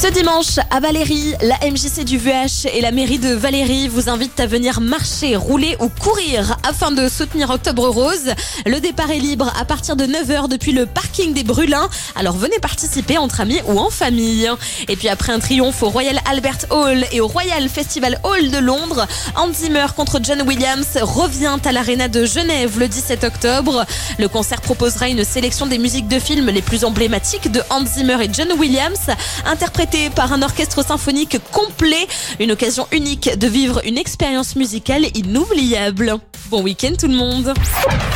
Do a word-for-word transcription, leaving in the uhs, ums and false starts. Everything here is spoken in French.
Ce dimanche, à Valérie, la M J C du V H et la mairie de Valérie vous invitent à venir marcher, rouler ou courir afin de soutenir Octobre Rose. Le départ est libre à partir de neuf heures depuis le parking des Brûlins. Alors venez participer entre amis ou en famille. Et puis après un triomphe au Royal Albert Hall et au Royal Festival Hall de Londres, Hans Zimmer contre John Williams revient à l'Arena de Genève le dix-sept octobre. Le concert proposera une sélection des musiques de films les plus emblématiques de Hans Zimmer et John Williams, interprétées par un orchestre symphonique complet. Une occasion unique de vivre une expérience musicale inoubliable. Bon week-end tout le monde.